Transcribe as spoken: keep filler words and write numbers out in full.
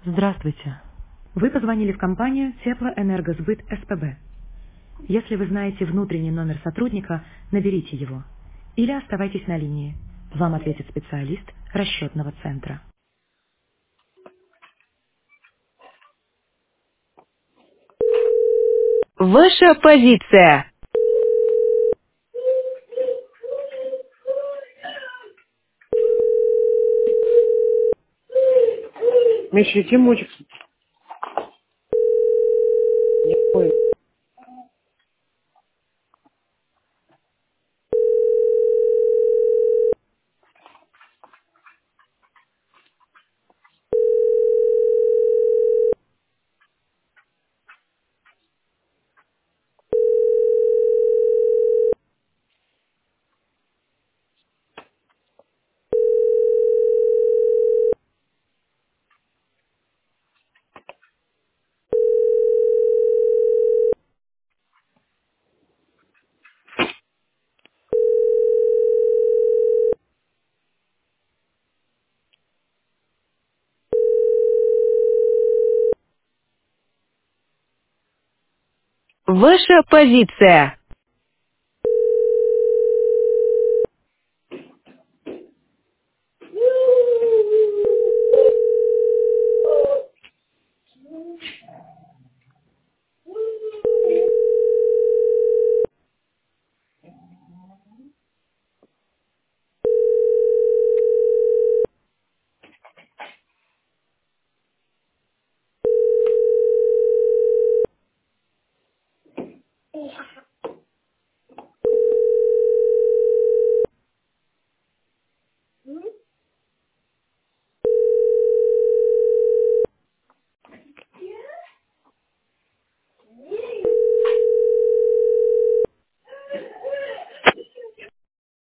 Здравствуйте. Вы позвонили в компанию Теплоэнергосбыт СПБ. Если вы знаете внутренний номер сотрудника, наберите его. Или оставайтесь на линии. Вам ответит специалист расчетного центра. Ваша позиция. Миша, Тимочек. Ой. Ваша позиция.